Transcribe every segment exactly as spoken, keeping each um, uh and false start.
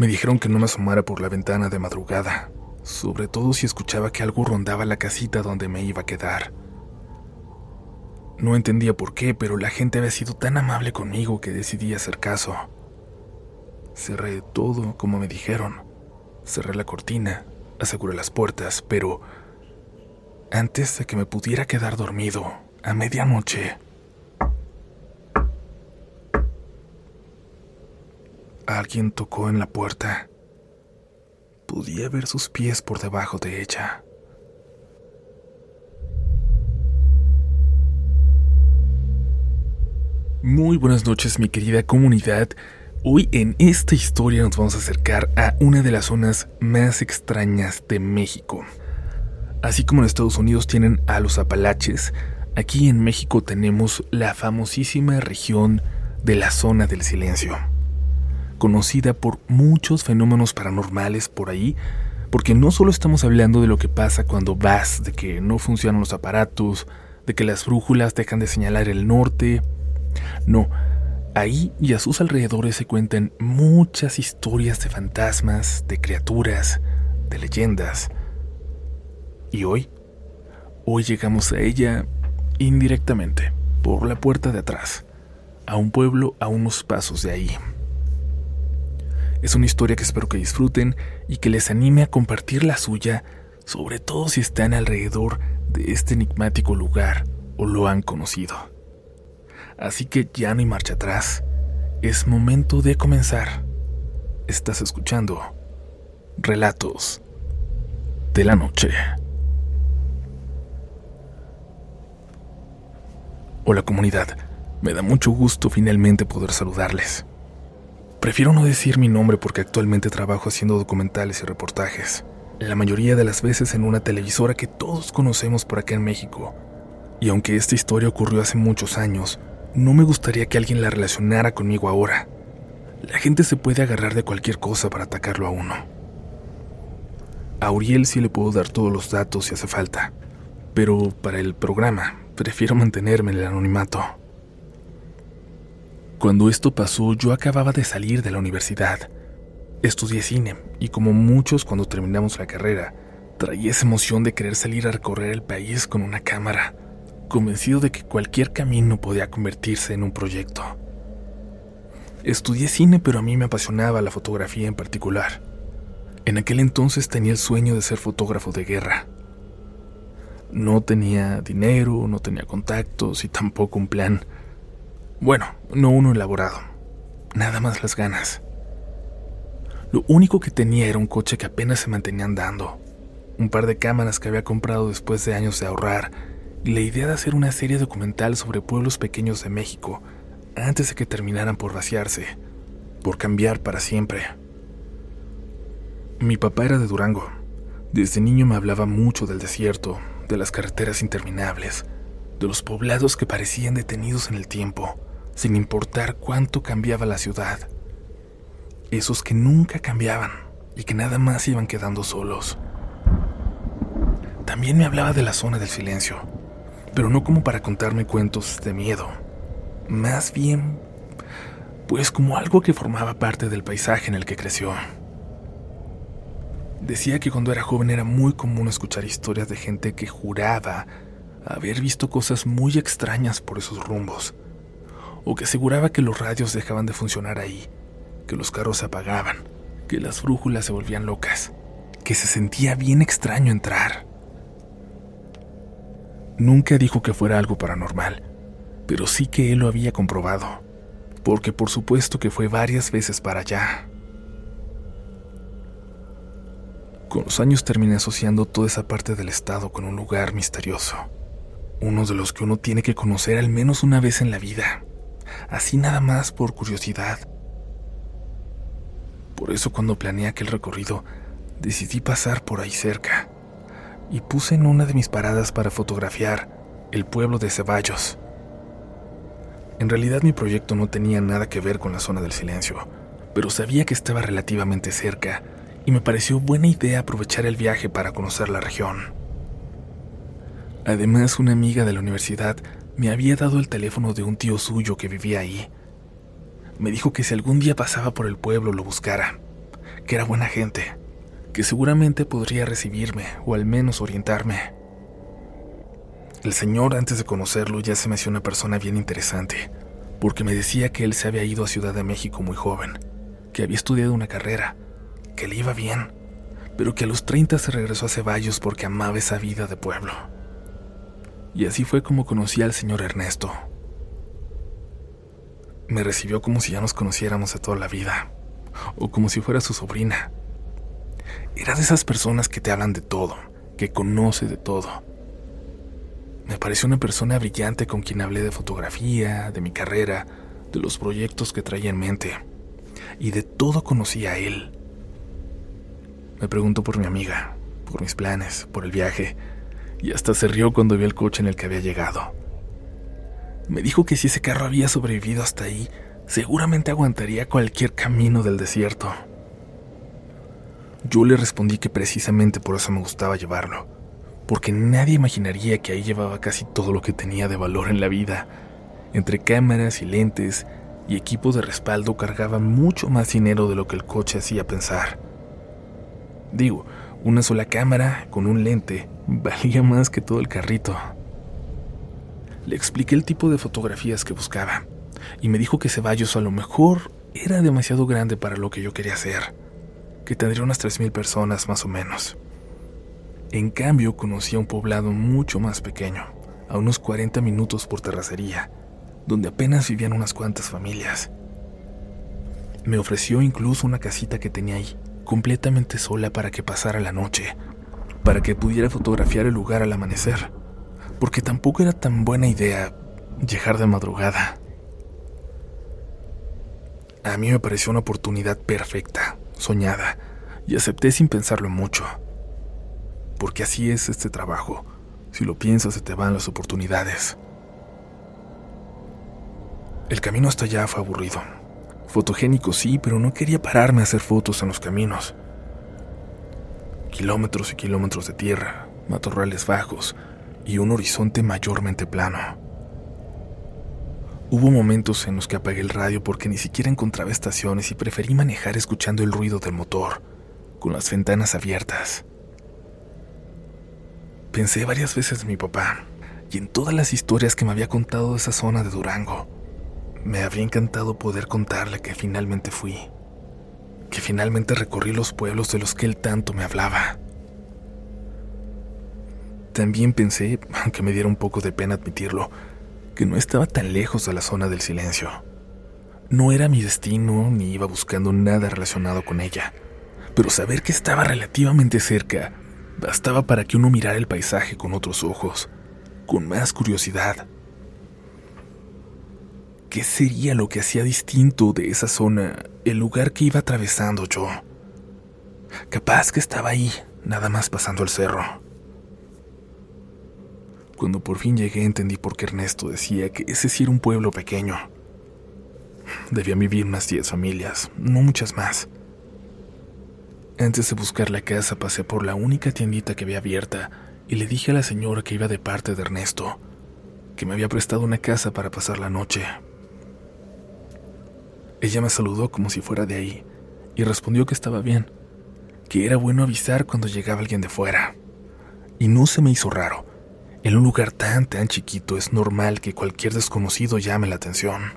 Me dijeron que no me asomara por la ventana de madrugada, sobre todo si escuchaba que algo rondaba la casita donde me iba a quedar. No entendía por qué, pero la gente había sido tan amable conmigo que decidí hacer caso. Cerré todo como me dijeron. Cerré la cortina, aseguré las puertas, pero antes de que me pudiera quedar dormido, a medianoche, alguien tocó en la puerta. Podía ver sus pies por debajo de ella. Muy buenas noches, mi querida comunidad. Hoy en esta historia nos vamos a acercar a una de las zonas más extrañas de México. Así como en Estados Unidos tienen a los Apalaches, aquí en México tenemos la famosísima región de la Zona del Silencio, conocida por muchos fenómenos paranormales por ahí, porque no solo estamos hablando de lo que pasa cuando vas, de que no funcionan los aparatos, de que las brújulas dejan de señalar el norte. No, ahí y a sus alrededores se cuentan muchas historias de fantasmas, de criaturas, de leyendas. Y hoy, hoy llegamos a ella indirectamente, por la puerta de atrás, a un pueblo a unos pasos de ahí. Es una historia que espero que disfruten y que les anime a compartir la suya, sobre todo si están alrededor de este enigmático lugar o lo han conocido. Así que ya no hay marcha atrás. Es momento de comenzar. Estás escuchando Relatos de la Noche. Hola comunidad, me da mucho gusto finalmente poder saludarles. Prefiero no decir mi nombre porque actualmente trabajo haciendo documentales y reportajes, la mayoría de las veces en una televisora que todos conocemos por acá en México. Y aunque esta historia ocurrió hace muchos años, no me gustaría que alguien la relacionara conmigo ahora. La gente se puede agarrar de cualquier cosa para atacarlo a uno. A Uriel sí le puedo dar todos los datos si hace falta, pero para el programa prefiero mantenerme en el anonimato. Cuando esto pasó, yo acababa de salir de la universidad. Estudié cine y, como muchos cuando terminamos la carrera, traía esa emoción de querer salir a recorrer el país con una cámara, convencido de que cualquier camino podía convertirse en un proyecto. Estudié cine, pero a mí me apasionaba la fotografía en particular. En aquel entonces tenía el sueño de ser fotógrafo de guerra. No tenía dinero, no tenía contactos y tampoco un plan. Bueno, no uno elaborado, nada más las ganas. Lo único que tenía era un coche que apenas se mantenía andando, un par de cámaras que había comprado después de años de ahorrar, y la idea de hacer una serie documental sobre pueblos pequeños de México antes de que terminaran por vaciarse, por cambiar para siempre. Mi papá era de Durango. Desde niño me hablaba mucho del desierto, de las carreteras interminables, de los poblados que parecían detenidos en el tiempo, sin importar cuánto cambiaba la ciudad. Esos que nunca cambiaban y que nada más iban quedando solos. También me hablaba de la Zona del Silencio, pero no como para contarme cuentos de miedo. Más bien, pues como algo que formaba parte del paisaje en el que creció. Decía que cuando era joven era muy común escuchar historias de gente que juraba haber visto cosas muy extrañas por esos rumbos, o que aseguraba que los radios dejaban de funcionar ahí, que los carros se apagaban, que las brújulas se volvían locas, que se sentía bien extraño entrar. Nunca dijo que fuera algo paranormal, pero sí que él lo había comprobado, porque por supuesto que fue varias veces para allá. Con los años terminé asociando toda esa parte del estado con un lugar misterioso, uno de los que uno tiene que conocer al menos una vez en la vida, así nada más por curiosidad. Por eso cuando planeé aquel recorrido, decidí pasar por ahí cerca, y puse en una de mis paradas para fotografiar el pueblo de Ceballos. En realidad mi proyecto no tenía nada que ver con la Zona del Silencio, pero sabía que estaba relativamente cerca y me pareció buena idea aprovechar el viaje para conocer la región. Además, una amiga de la universidad me había dado el teléfono de un tío suyo que vivía ahí. Me dijo que si algún día pasaba por el pueblo lo buscara, que era buena gente, que seguramente podría recibirme o al menos orientarme. El señor, antes de conocerlo, ya se me hacía una persona bien interesante, porque me decía que él se había ido a Ciudad de México muy joven, que había estudiado una carrera, que le iba bien, pero que a los treinta se regresó a Ceballos porque amaba esa vida de pueblo. Y así fue como conocí al señor Ernesto. Me recibió como si ya nos conociéramos de toda la vida, o como si fuera su sobrina. Era de esas personas que te hablan de todo, que conoce de todo. Me pareció una persona brillante con quien hablé de fotografía, de mi carrera, de los proyectos que traía en mente, y de todo conocía a él. Me preguntó por mi amiga, por mis planes, por el viaje, y hasta se rió cuando vio el coche en el que había llegado. Me dijo que si ese carro había sobrevivido hasta ahí, seguramente aguantaría cualquier camino del desierto. Yo le respondí que precisamente por eso me gustaba llevarlo, porque nadie imaginaría que ahí llevaba casi todo lo que tenía de valor en la vida. Entre cámaras y lentes y equipo de respaldo cargaba mucho más dinero de lo que el coche hacía pensar. Digo, una sola cámara con un lente valía más que todo el carrito. Le expliqué el tipo de fotografías que buscaba y me dijo que Ceballos a lo mejor era demasiado grande para lo que yo quería hacer, que tendría unas tres mil personas más o menos. En cambio, conocí a un poblado mucho más pequeño, a unos cuarenta minutos por terracería, donde apenas vivían unas cuantas familias. Me ofreció incluso una casita que tenía ahí, completamente sola para que pasara la noche, para que pudiera fotografiar el lugar al amanecer, porque tampoco era tan buena idea llegar de madrugada. A mí me pareció una oportunidad perfecta, soñada, y acepté sin pensarlo mucho. Porque así es este trabajo. Si lo piensas, se te van las oportunidades. El camino hasta allá fue aburrido. Fotogénico sí, pero no quería pararme a hacer fotos en los caminos. Kilómetros y kilómetros de tierra, matorrales bajos y un horizonte mayormente plano. Hubo momentos en los que apagué el radio porque ni siquiera encontraba estaciones y preferí manejar escuchando el ruido del motor, con las ventanas abiertas. Pensé varias veces en mi papá y en todas las historias que me había contado de esa zona de Durango. Me habría encantado poder contarle que finalmente fui, que finalmente recorrí los pueblos de los que él tanto me hablaba. También pensé, aunque me diera un poco de pena admitirlo, que no estaba tan lejos de la zona del silencio. No era mi destino ni iba buscando nada relacionado con ella, pero saber que estaba relativamente cerca bastaba para que uno mirara el paisaje con otros ojos, con más curiosidad. ¿Qué sería lo que hacía distinto de esa zona, el lugar que iba atravesando yo? Capaz que estaba ahí, nada más pasando el cerro. Cuando por fin llegué entendí por qué Ernesto decía que ese sí era un pueblo pequeño. Debían vivir unas diez familias, no muchas más. Antes de buscar la casa pasé por la única tiendita que había abierta y le dije a la señora que iba de parte de Ernesto, que me había prestado una casa para pasar la noche. Ella me saludó como si fuera de ahí y respondió que estaba bien, que era bueno avisar cuando llegaba alguien de fuera. Y no se me hizo raro. En un lugar tan, tan chiquito es normal que cualquier desconocido llame la atención.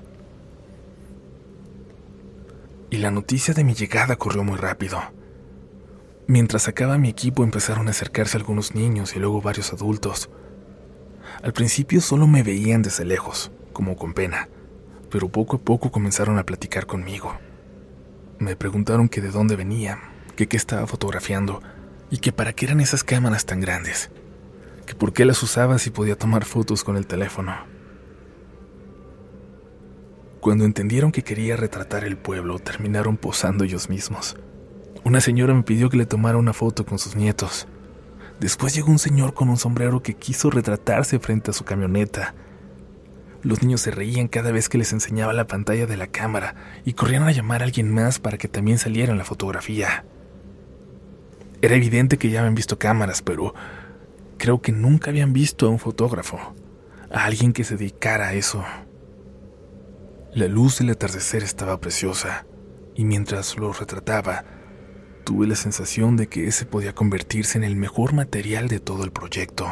Y la noticia de mi llegada corrió muy rápido. Mientras sacaba mi equipo empezaron a acercarse algunos niños y luego varios adultos. Al principio solo me veían desde lejos, como con pena, pero poco a poco comenzaron a platicar conmigo. Me preguntaron que de dónde venía, que qué estaba fotografiando y que para qué eran esas cámaras tan grandes, que por qué las usaba si podía tomar fotos con el teléfono. Cuando entendieron que quería retratar el pueblo, terminaron posando ellos mismos. Una señora me pidió que le tomara una foto con sus nietos. Después llegó un señor con un sombrero que quiso retratarse frente a su camioneta. Los niños se reían cada vez que les enseñaba la pantalla de la cámara y corrían a llamar a alguien más para que también saliera en la fotografía. Era evidente que ya habían visto cámaras, pero creo que nunca habían visto a un fotógrafo, a alguien que se dedicara a eso. La luz del atardecer estaba preciosa y mientras los retrataba, Tuve la sensación de que ese podía convertirse en el mejor material de todo el proyecto.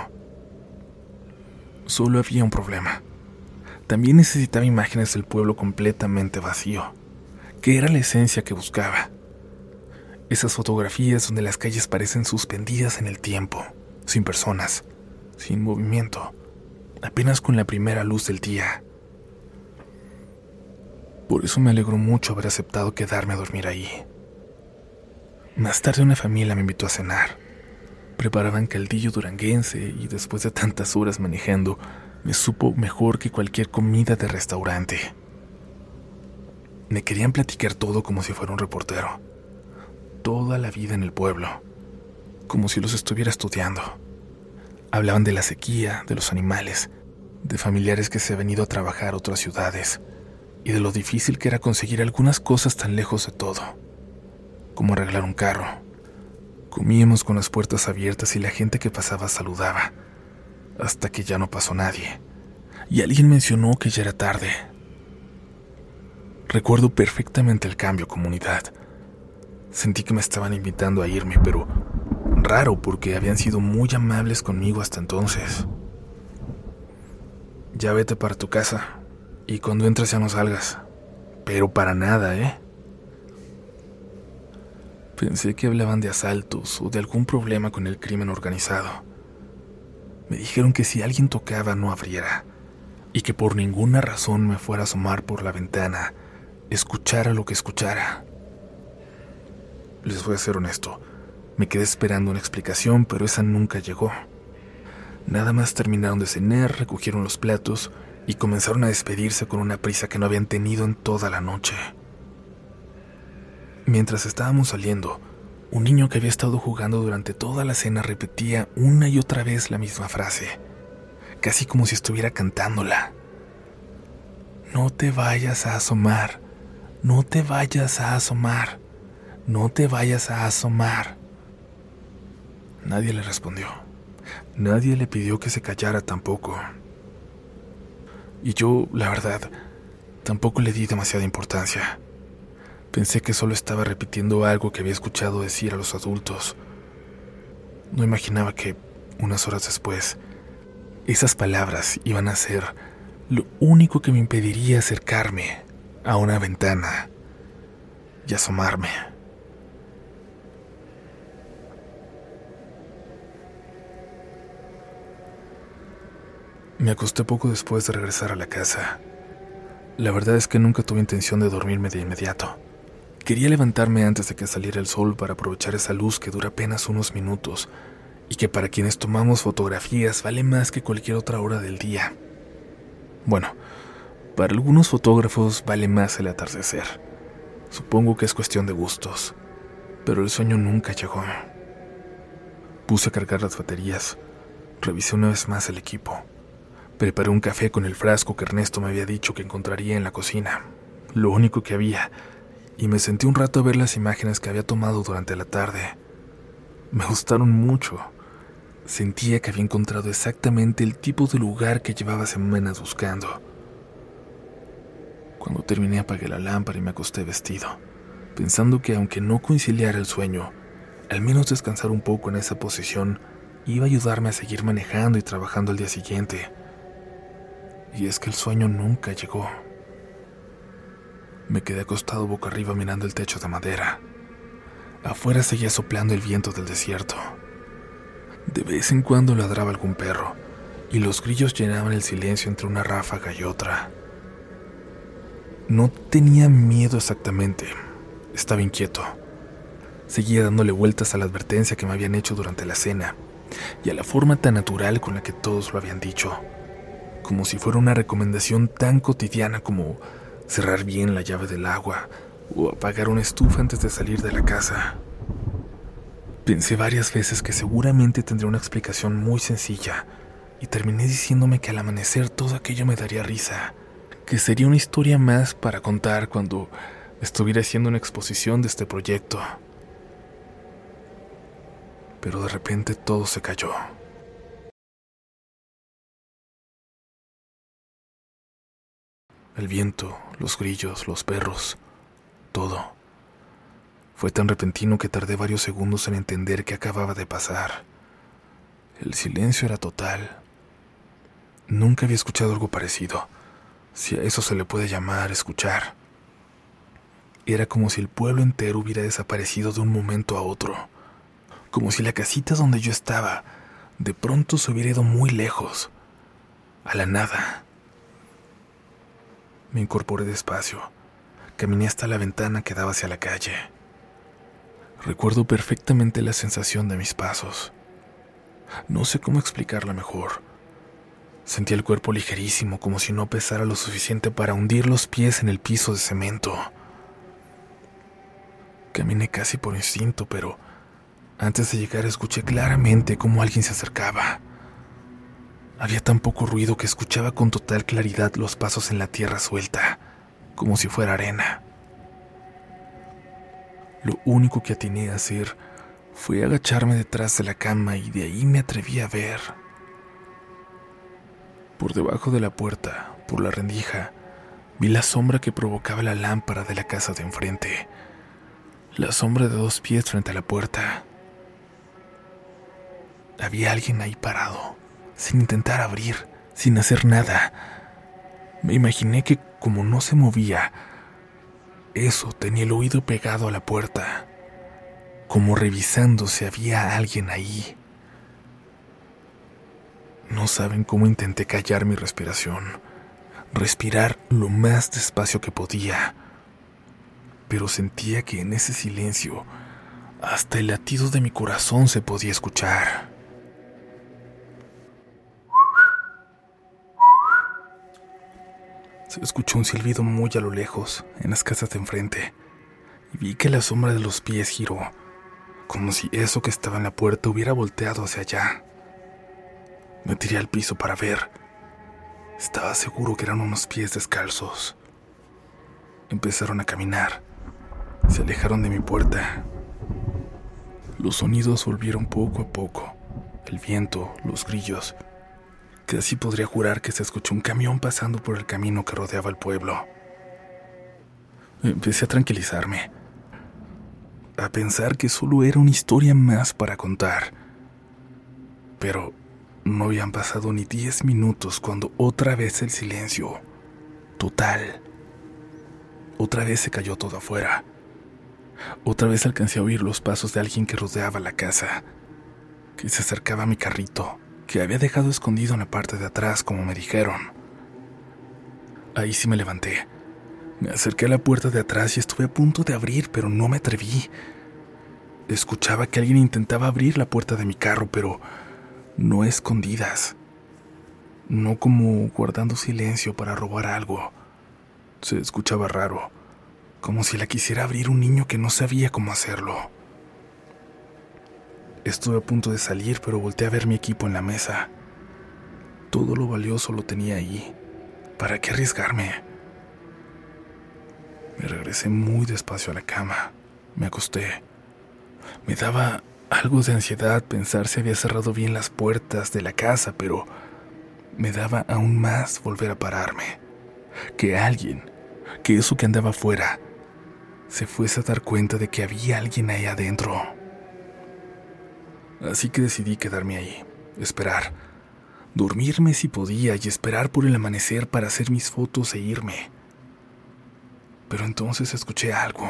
Solo había un problema. También necesitaba imágenes del pueblo completamente vacío, que era la esencia que buscaba. Esas fotografías donde las calles parecen suspendidas en el tiempo, sin personas, sin movimiento, apenas con la primera luz del día. Por eso me alegró mucho haber aceptado quedarme a dormir ahí. Más tarde una familia me invitó a cenar. Preparaban caldillo duranguense y después de tantas horas manejando, me supo mejor que cualquier comida de restaurante. Me querían platicar todo como si fuera un reportero. Toda la vida en el pueblo, como si los estuviera estudiando. Hablaban de la sequía, de los animales, de familiares que se habían ido a trabajar a otras ciudades y de lo difícil que era conseguir algunas cosas tan lejos de todo, como arreglar un carro. Comíamos con las puertas abiertas y la gente que pasaba saludaba, hasta que ya no pasó nadie, y alguien mencionó que ya era tarde. Recuerdo perfectamente el cambio, comunidad. Sentí que me estaban invitando a irme, pero raro porque habían sido muy amables conmigo hasta entonces. Ya vete para tu casa, y cuando entres ya no salgas. Pero para nada, ¿eh? Pensé que hablaban de asaltos o de algún problema con el crimen organizado. Me dijeron que si alguien tocaba no abriera, y que por ninguna razón me fuera a asomar por la ventana, escuchara lo que escuchara. Les voy a ser honesto, me quedé esperando una explicación, pero esa nunca llegó. Nada más terminaron de cenar, recogieron los platos y comenzaron a despedirse con una prisa que no habían tenido en toda la noche. Mientras estábamos saliendo, un niño que había estado jugando durante toda la cena repetía una y otra vez la misma frase, casi como si estuviera cantándola. No te vayas a asomar, no te vayas a asomar, no te vayas a asomar. Nadie le respondió. Nadie le pidió que se callara tampoco. Y yo, la verdad, tampoco le di demasiada importancia. Pensé que solo estaba repitiendo algo que había escuchado decir a los adultos. No imaginaba que, unas horas después, esas palabras iban a ser lo único que me impediría acercarme a una ventana y asomarme. Me acosté poco después de regresar a la casa. La verdad es que nunca tuve intención de dormirme de inmediato. Quería levantarme antes de que saliera el sol para aprovechar esa luz que dura apenas unos minutos y que para quienes tomamos fotografías vale más que cualquier otra hora del día. Bueno, para algunos fotógrafos vale más el atardecer. Supongo que es cuestión de gustos, pero el sueño nunca llegó. Puse a cargar las baterías, revisé una vez más el equipo. Preparé un café con el frasco que Ernesto me había dicho que encontraría en la cocina, lo único que había, y me senté un rato a ver las imágenes que había tomado durante la tarde. Me gustaron mucho. Sentía que había encontrado exactamente el tipo de lugar que llevaba semanas buscando. Cuando terminé apagué la lámpara y me acosté vestido, pensando que aunque no conciliara el sueño, al menos descansar un poco en esa posición iba a ayudarme a seguir manejando y trabajando al día siguiente. Y es que el sueño nunca llegó. Me quedé acostado boca arriba mirando el techo de madera. Afuera seguía soplando el viento del desierto. De vez en cuando ladraba algún perro, y los grillos llenaban el silencio entre una ráfaga y otra. No tenía miedo exactamente, estaba inquieto. Seguía dándole vueltas a la advertencia que me habían hecho durante la cena, y a la forma tan natural con la que todos lo habían dicho, como si fuera una recomendación tan cotidiana como cerrar bien la llave del agua o apagar una estufa antes de salir de la casa. Pensé varias veces que seguramente tendría una explicación muy sencilla y terminé diciéndome que al amanecer todo aquello me daría risa, que sería una historia más para contar cuando estuviera haciendo una exposición de este proyecto. Pero de repente todo se cayó. El viento, los grillos, los perros, todo. Fue tan repentino que tardé varios segundos en entender qué acababa de pasar. El silencio era total. Nunca había escuchado algo parecido, si a eso se le puede llamar escuchar. Era como si el pueblo entero hubiera desaparecido de un momento a otro, como si la casita donde yo estaba de pronto se hubiera ido muy lejos, a la nada. Me incorporé despacio, caminé hasta la ventana que daba hacia la calle. Recuerdo perfectamente la sensación de mis pasos. No sé cómo explicarla mejor. Sentí el cuerpo ligerísimo, como si no pesara lo suficiente para hundir los pies en el piso de cemento. Caminé casi por instinto, pero antes de llegar escuché claramente cómo alguien se acercaba. Había tan poco ruido que escuchaba con total claridad los pasos en la tierra suelta, como si fuera arena. Lo único que atiné a hacer fue agacharme detrás de la cama y de ahí me atreví a ver. Por debajo de la puerta, por la rendija, vi la sombra que provocaba la lámpara de la casa de enfrente. La sombra de dos pies frente a la puerta. Había alguien ahí parado, sin intentar abrir, sin hacer nada. Me imaginé que, como no se movía, eso tenía el oído pegado a la puerta, como revisando si había alguien ahí. No saben cómo intenté callar mi respiración, respirar lo más despacio que podía, pero sentía que en ese silencio hasta el latido de mi corazón se podía escuchar. Se escuchó un silbido muy a lo lejos, en las casas de enfrente, y vi que la sombra de los pies giró, como si eso que estaba en la puerta hubiera volteado hacia allá. Me tiré al piso para ver. Estaba seguro que eran unos pies descalzos. Empezaron a caminar. Se alejaron de mi puerta. Los sonidos volvieron poco a poco. El viento, los grillos. Casi podría jurar que se escuchó un camión pasando por el camino que rodeaba el pueblo. Empecé a tranquilizarme, a pensar que solo era una historia más para contar. Pero no habían pasado ni diez minutos cuando otra vez el silencio, total. Otra vez se cayó todo afuera. Otra vez alcancé a oír los pasos de alguien que rodeaba la casa, que se acercaba a mi carrito, que había dejado escondido en la parte de atrás, como me dijeron. Ahí sí me levanté. Me acerqué a la puerta de atrás y estuve a punto de abrir, pero no me atreví. Escuchaba que alguien intentaba abrir la puerta de mi carro, pero no a escondidas. No como guardando silencio para robar algo. Se escuchaba raro, como si la quisiera abrir un niño que no sabía cómo hacerlo. Estuve a punto de salir, pero volteé a ver mi equipo en la mesa. Todo lo valioso lo tenía ahí. ¿Para qué arriesgarme? Me regresé muy despacio a la cama. Me acosté. Me daba algo de ansiedad pensar si había cerrado bien las puertas de la casa, pero me daba aún más volver a pararme. Que alguien, que eso que andaba afuera, se fuese a dar cuenta de que había alguien ahí adentro. Así que decidí quedarme ahí, esperar, dormirme si podía y esperar por el amanecer para hacer mis fotos e irme. Pero entonces escuché algo.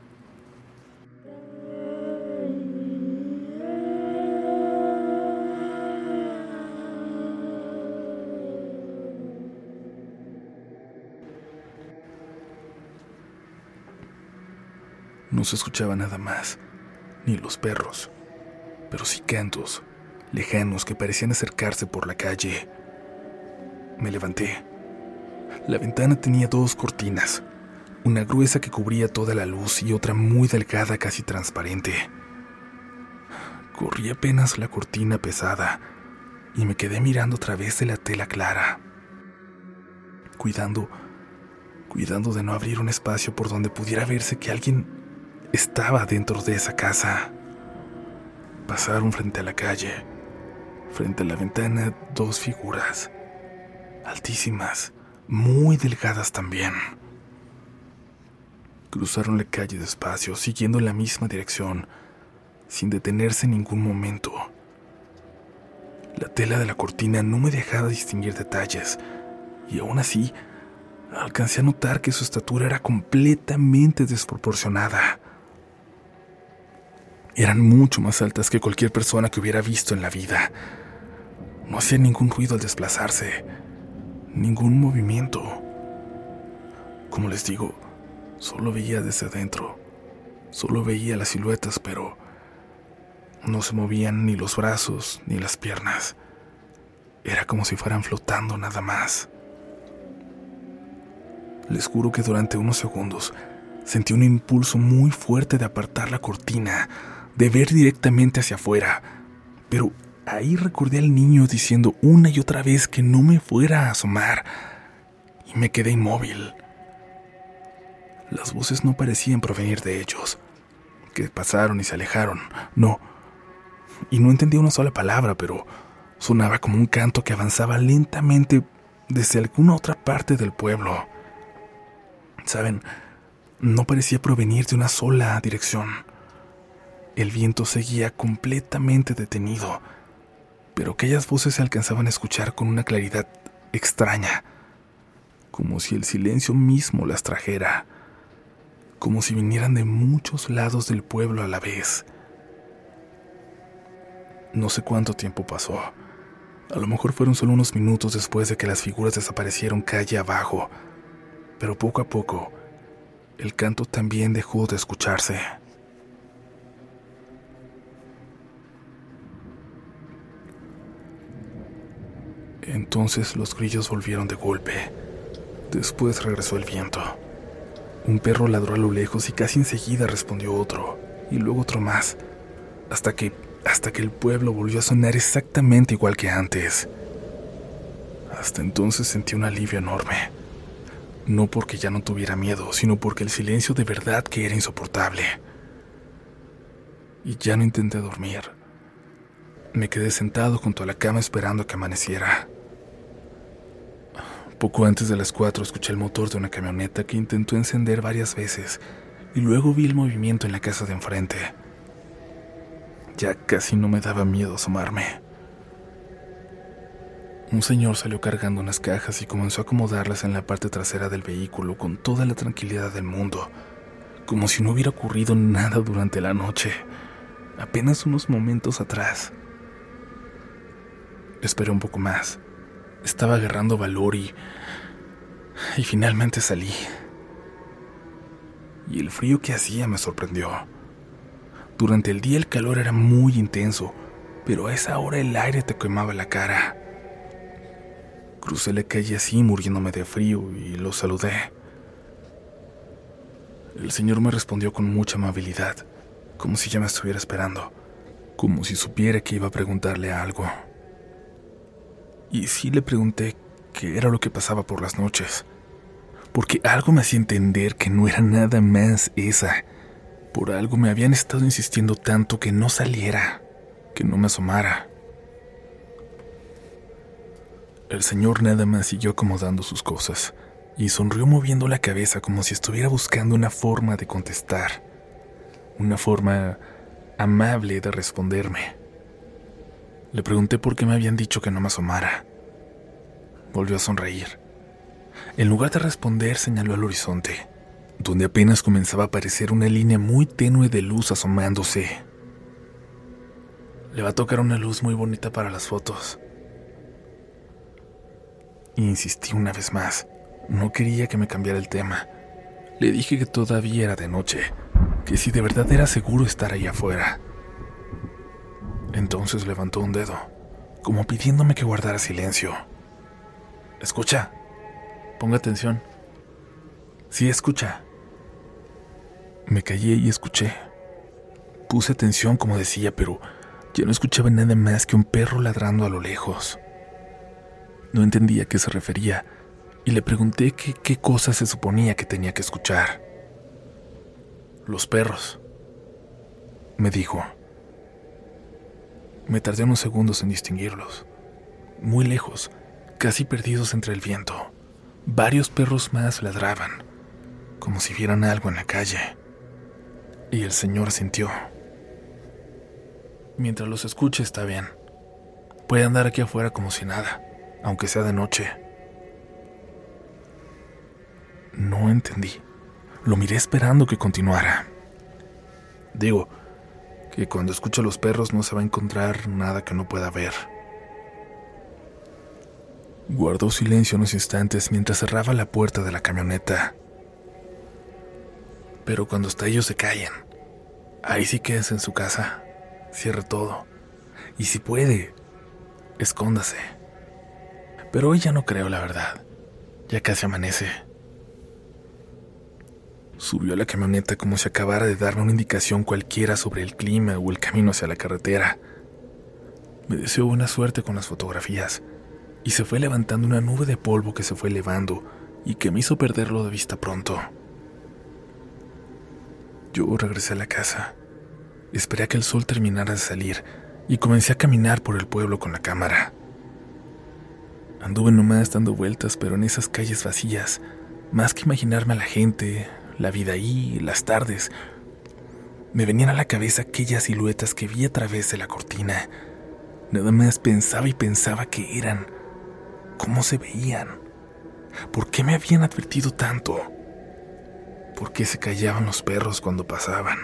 No se escuchaba nada más, ni los perros, pero sí cantos, lejanos que parecían acercarse por la calle. Me levanté. La ventana tenía dos cortinas, una gruesa que cubría toda la luz y otra muy delgada, casi transparente. Corrí apenas la cortina pesada y me quedé mirando a través de la tela clara, cuidando, cuidando de no abrir un espacio por donde pudiera verse que alguien estaba dentro de esa casa. Pasaron frente a la calle. Frente a la ventana, dos figuras, altísimas, muy delgadas también. Cruzaron la calle despacio, siguiendo la misma dirección, sin detenerse en ningún momento. La tela de la cortina no me dejaba distinguir detalles, y aún así alcancé a notar que su estatura era completamente desproporcionada. Eran mucho más altas que cualquier persona que hubiera visto en la vida. No hacían ningún ruido al desplazarse, ningún movimiento. Como les digo, solo veía desde adentro, solo veía las siluetas, pero no se movían ni los brazos ni las piernas. Era como si fueran flotando nada más. Les juro que durante unos segundos sentí un impulso muy fuerte de apartar la cortina, de ver directamente hacia afuera, pero ahí recordé al niño diciendo una y otra vez que no me fuera a asomar, y me quedé inmóvil. Las voces no parecían provenir de ellos, que pasaron y se alejaron, no, y no entendía una sola palabra, pero sonaba como un canto que avanzaba lentamente desde alguna otra parte del pueblo. ¿Saben? No parecía provenir de una sola dirección. El viento seguía completamente detenido, pero aquellas voces se alcanzaban a escuchar con una claridad extraña, como si el silencio mismo las trajera, como si vinieran de muchos lados del pueblo a la vez. No sé cuánto tiempo pasó. A lo mejor fueron solo unos minutos después de que las figuras desaparecieron calle abajo, pero poco a poco el canto también dejó de escucharse. Entonces los grillos volvieron de golpe. Después regresó el viento. Un perro ladró a lo lejos y casi enseguida respondió otro, y luego otro más, hasta que, hasta que el pueblo volvió a sonar exactamente igual que antes. Hasta entonces sentí un alivio enorme. No porque ya no tuviera miedo, sino porque el silencio de verdad que era insoportable. Y ya no intenté dormir. Me quedé sentado junto a la cama esperando a que amaneciera. Poco antes de las cuatro escuché el motor de una camioneta que intentó encender varias veces y luego vi el movimiento en la casa de enfrente. Ya casi no me daba miedo asomarme. Un señor salió cargando unas cajas y comenzó a acomodarlas en la parte trasera del vehículo con toda la tranquilidad del mundo, como si no hubiera ocurrido nada durante la noche, apenas unos momentos atrás. Esperé un poco más. Estaba agarrando valor y... y finalmente salí. Y el frío que hacía me sorprendió. Durante el día el calor era muy intenso, pero a esa hora el aire te quemaba la cara. Crucé la calle así, muriéndome de frío, y lo saludé. El señor me respondió con mucha amabilidad, como si ya me estuviera esperando, como si supiera que iba a preguntarle algo. Y sí le pregunté qué era lo que pasaba por las noches, porque algo me hacía entender que no era nada más esa. Por algo me habían estado insistiendo tanto que no saliera, que no me asomara. El señor nada más siguió acomodando sus cosas y sonrió moviendo la cabeza como si estuviera buscando una forma de contestar, una forma amable de responderme. Le pregunté por qué me habían dicho que no me asomara. Volvió a sonreír. En lugar de responder, señaló al horizonte, donde apenas comenzaba a aparecer una línea muy tenue de luz asomándose. Le va a tocar una luz muy bonita para las fotos. Insistí una vez más. No quería que me cambiara el tema. Le dije que todavía era de noche, que si de verdad era seguro estar ahí afuera. Entonces levantó un dedo, como pidiéndome que guardara silencio. «Escucha, ponga atención». «Sí, escucha». Me callé y escuché. Puse atención como decía, pero ya no escuchaba nada más que un perro ladrando a lo lejos. No entendía a qué se refería y le pregunté que, qué cosa se suponía que tenía que escuchar. «Los perros», me dijo. Me tardé unos segundos en distinguirlos. Muy lejos, casi perdidos entre el viento, varios perros más ladraban. como si vieran algo en la calle. Y el señor sintió. Mientras los escuche está bien. Puede andar aquí afuera como si nada, aunque sea de noche. No entendí. Lo miré esperando que continuara. Digo, que cuando escucha a los perros no se va a encontrar nada que no pueda ver. Guardó silencio unos instantes mientras cerraba la puerta de la camioneta. Pero cuando hasta ellos se callen, ahí sí quédese en su casa, cierre todo, y si puede, escóndase. Pero hoy ya no creo, la verdad. Ya casi amanece. Subió a la camioneta como si acabara de darme una indicación cualquiera sobre el clima o el camino hacia la carretera. Me deseó buena suerte con las fotografías y se fue levantando una nube de polvo que se fue elevando y que me hizo perderlo de vista pronto. Yo regresé a la casa. Esperé a que el sol terminara de salir y comencé a caminar por el pueblo con la cámara. Anduve nomás dando vueltas, pero en esas calles vacías, más que imaginarme a la gente, la vida ahí, las tardes, me venían a la cabeza aquellas siluetas que vi a través de la cortina. Nada más pensaba y pensaba qué eran, cómo se veían, por qué me habían advertido tanto, por qué se callaban los perros cuando pasaban.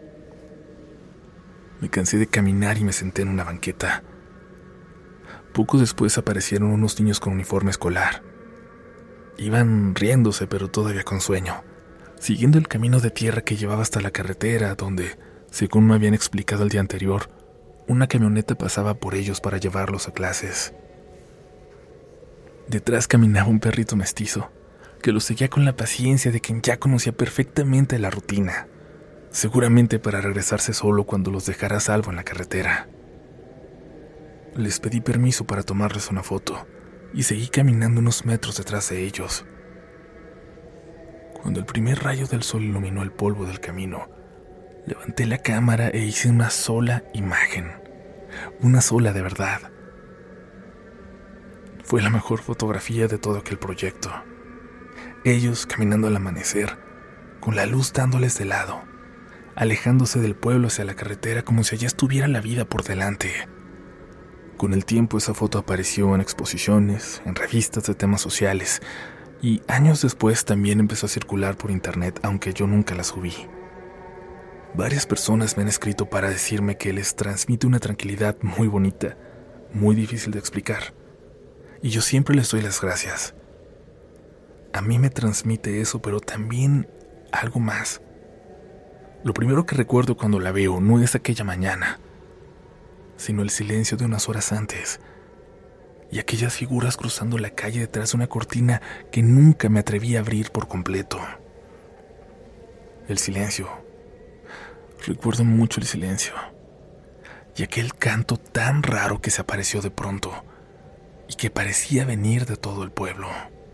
Me cansé de caminar y me senté en una banqueta. Poco después aparecieron unos niños con uniforme escolar. Iban riéndose, pero todavía con sueño, siguiendo el camino de tierra que llevaba hasta la carretera, donde, según me habían explicado el día anterior, una camioneta pasaba por ellos para llevarlos a clases. Detrás caminaba un perrito mestizo, que los seguía con la paciencia de quien ya conocía perfectamente la rutina, seguramente para regresarse solo cuando los dejara a salvo en la carretera. Les pedí permiso para tomarles una foto y seguí caminando unos metros detrás de ellos. Cuando el primer rayo del sol iluminó el polvo del camino, levanté la cámara e hice una sola imagen, una sola de verdad. Fue la mejor fotografía de todo aquel proyecto. Ellos caminando al amanecer, con la luz dándoles de lado, alejándose del pueblo hacia la carretera como si allá estuviera la vida por delante. Con el tiempo esa foto apareció en exposiciones, en revistas de temas sociales, y años después también empezó a circular por internet, aunque yo nunca la subí. Varias personas me han escrito para decirme que les transmite una tranquilidad muy bonita, muy difícil de explicar, y yo siempre les doy las gracias. A mí me transmite eso, pero también algo más. Lo primero que recuerdo cuando la veo no es aquella mañana, sino el silencio de unas horas antes, y aquellas figuras cruzando la calle detrás de una cortina que nunca me atreví a abrir por completo. El silencio. Recuerdo mucho el silencio. Y aquel canto tan raro que se apareció de pronto, y que parecía venir de todo el pueblo.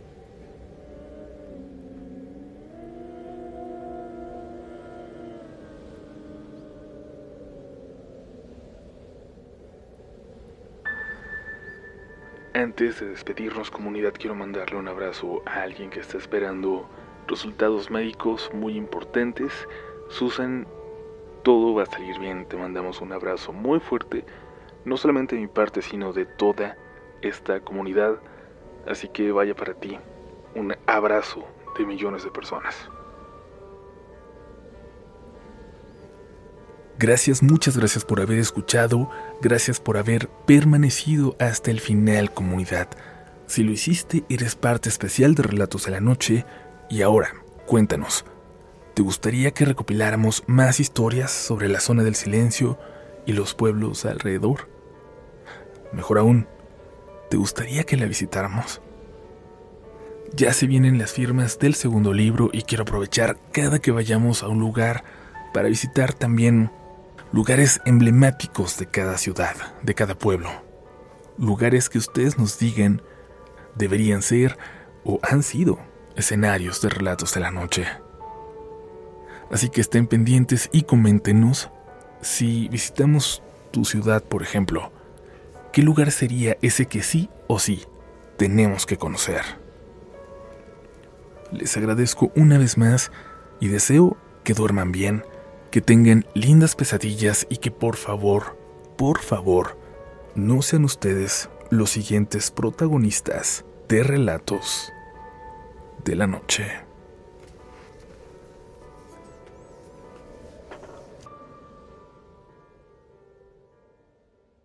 Antes de despedirnos, comunidad, quiero mandarle un abrazo a alguien que está esperando resultados médicos muy importantes. Susan, todo va a salir bien. Te mandamos un abrazo muy fuerte, no solamente de mi parte, sino de toda esta comunidad. Así que vaya para ti un abrazo de millones de personas. Gracias, muchas gracias por haber escuchado, gracias por haber permanecido hasta el final, comunidad. Si lo hiciste, eres parte especial de Relatos de la Noche. Y ahora, cuéntanos, ¿te gustaría que recopiláramos más historias sobre la zona del silencio y los pueblos alrededor? Mejor aún, ¿te gustaría que la visitáramos? Ya se vienen las firmas del segundo libro y quiero aprovechar cada que vayamos a un lugar para visitar también lugares emblemáticos de cada ciudad, de cada pueblo. Lugares que ustedes nos digan deberían ser o han sido escenarios de Relatos de la Noche. Así que estén pendientes y coméntenos si visitamos tu ciudad, por ejemplo, ¿qué lugar sería ese que sí o sí tenemos que conocer? les agradezco una vez más y deseo que duerman bien, que tengan lindas pesadillas y que por favor, por favor, no sean ustedes los siguientes protagonistas de Relatos de la Noche.